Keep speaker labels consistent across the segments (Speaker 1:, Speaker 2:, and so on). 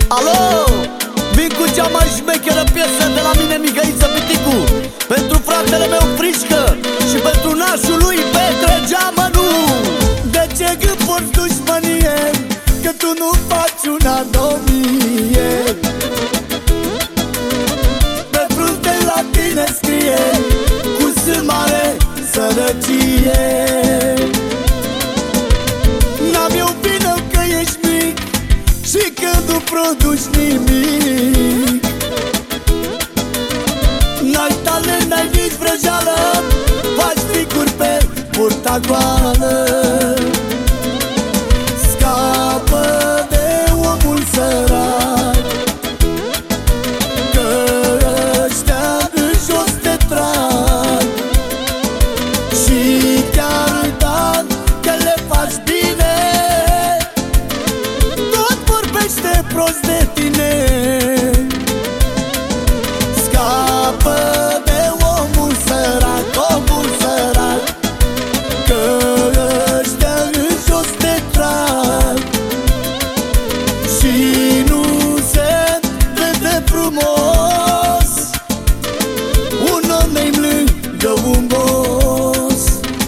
Speaker 1: Alo, vin cu cea mai șmecheră piesă de la mine, Mihăiță Piticu, pentru fratele meu Frișcă și pentru nașul lui Petre Geamănu. De ce gâfori dușmănie, că tu nu faci un anomie? Pe frunte la tine scrie cu S mare sărăcie. N-am eu vină că ești mic și că nu produci nimic. N-ai talent, n-ai nici vrăjeală, faci figuri pe burta goală. Scapă de omul sărac, că ăștia în jos te trag. Și chiar dacă le faci bine, tot vorbește prost de tine. Scapă de omul sărac, că ăștia în jos te trag. Și nu se vede frumos un om lângă un boss.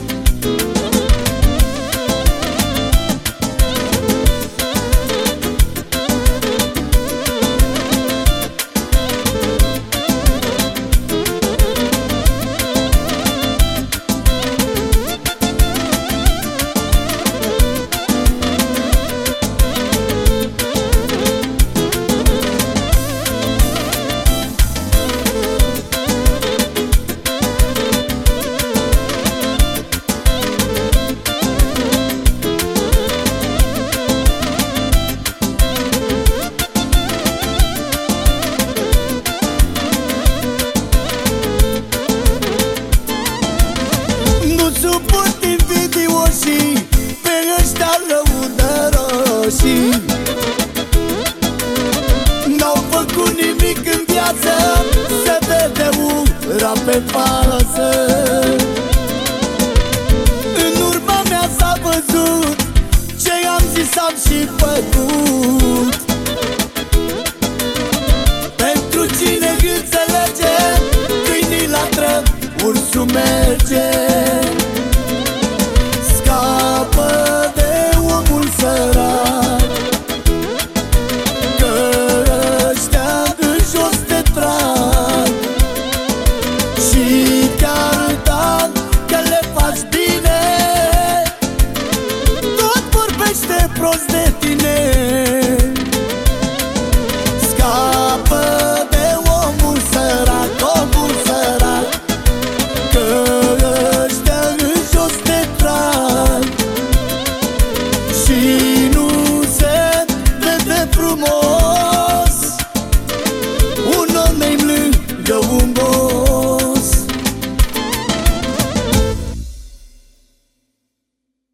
Speaker 1: Suport invidioșii, pe ăștia lăudăroșii. N-au făcut nimic în viață, se vede ura pe față. În urma mea s-a văzut ce am zis am și făcut. Pentru cine înțelege, câinii latră, ursul merge. Scapă de omul sărac, că ăștia în jos te trag. Și chiar dacă le faci bine, tot vorbește prost de tine. Scapă de omul sărac, că ăștia în jos te trag. Și